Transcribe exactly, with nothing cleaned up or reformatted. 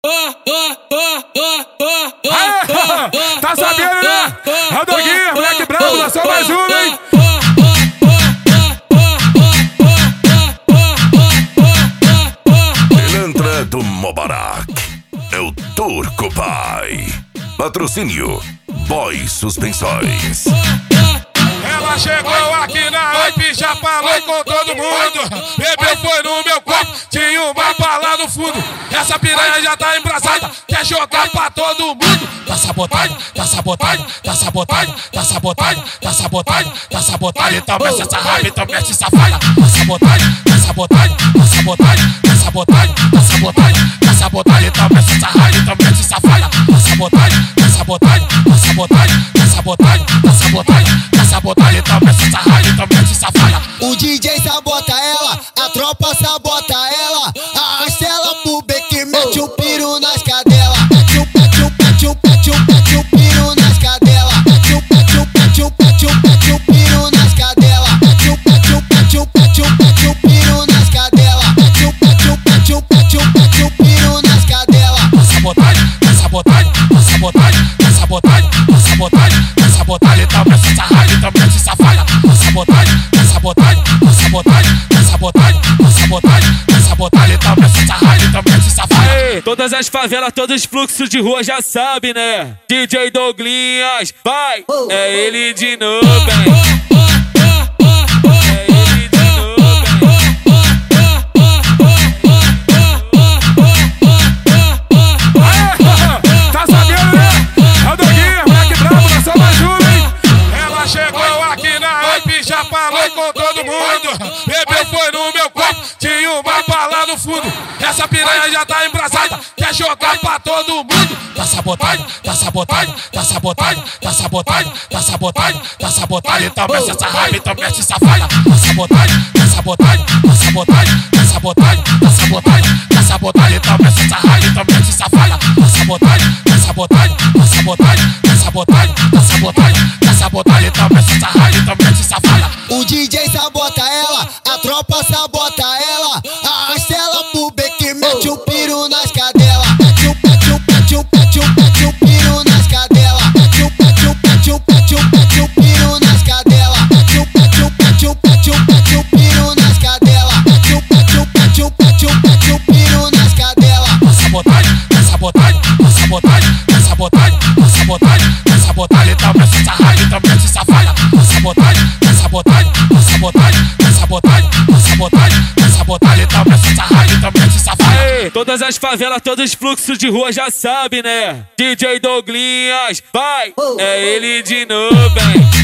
Tá sabendo, né? É o Doguinho, moleque bravo, lançou mais um, hein? Pilantra do Mubarak é o Turco Pai. Patrocínio Boy Suspensões. Ela chegou aqui na hype, já falou com todo mundo. Bebeu foi no meu copo, tinha uma bala no fundo. Essa piranha já tá embrasada, quer jogar pra todo mundo. Tá sabotagem, tá sabotagem, tá sabotagem, tá sabotagem, tá sabotagem, tá sabotagem. Então mexe essa hype, então mexe essa falha. Tá sabotagem, tá sabotagem, tá sabotagem, tá sabotagem, tá sabotagem, tá sabotagem. Então mexe essa hype, então mexe essa falha. Tá sabotagem, tá sabotagem, tá sabotagem, tá sabotagem, tá sabotagem, tá sabotagem. Então mexe essa hype, então mexe essa falha. O D J sabota ela, a tropa sabota ela. Arrasta ela pro beco, mete o piro nas cadelas. Mete o, mete o, mete o, mete o, mete o piro nas cadelas. Mete o, mete o, mete o, mete o, mete o piro nas cadelas. Mete o, mete o, mete o, mete o, mete o piro nas cadelas. Mete o, mete o, mete o, mete o, mete o piro nas cadelas. Tá sabotagem, tá sabotagem, tá sabotagem, tá sabotagem, tá sabotagem, tá sabotagem. Então mexe essa hype, então mexe essa falha. Tá sabotagem, tá sabotagem, tá sabotagem, tá sabotagem, tá sabotagem, tá sabotagem. Então mexe essa hype, então mexe essa falha. Ei, todas as favelas, todos os fluxos de rua já sabe, né? D J Douglinhas, vai, é ele de novo, hein? Com todo mundo, bebeu foi no meu copo, tinha uma bala no fundo. Essa piranha já tá embrasada, quer jogar pra todo mundo. Tá sabotagem, tá sabotagem, tá sabotagem, tá sabotagem, tá sabotagem, tá sabotagem. Então mexe essa raiva, então mexe essa falha. Tá sabotagem, tá sabotagem, tá sabotagem, tá sabotagem, tá sabotagem, tá sabotagem. Então mexe essa raiva, então mexe essa falha. Tá sabotagem, tá sabotagem, tá sabotagem, tá sabotagem, tá sabotagem, tá sabotagem. Então mexe essa raiva, então mexe essa falha. O D J sabota ela, a tropa sabota ela. Arrasta ela pro beco, mete o piro nas cadelas. Mete o, mete o, mete o, mete o, mete o piro nas cadelas. Mete o, mete o, mete o, mete o, mete o piro nas cadelas. Mete o, mete o, mete o, mete o, mete o piro nas cadelas. Mete o, mete o, mete o, mete o, mete o piro nas cadelas. Tá sabotagem, tá sabotagem, tá sabotagem, tá sabotagem, tá sabotagem, tá sabotagem. Então mexe essa raiva, então mexe essa falha. Tá sabotagem, tá sabotagem, tá sabotagem, tá sabotagem, tá sabotagem, tá sabotagem. Então mexe essa raiva, então mexe essa falha. Ei, todas as favelas, todos os fluxos de rua já sabe, né? D J Douglinhas, vai, é ele de novo, hein?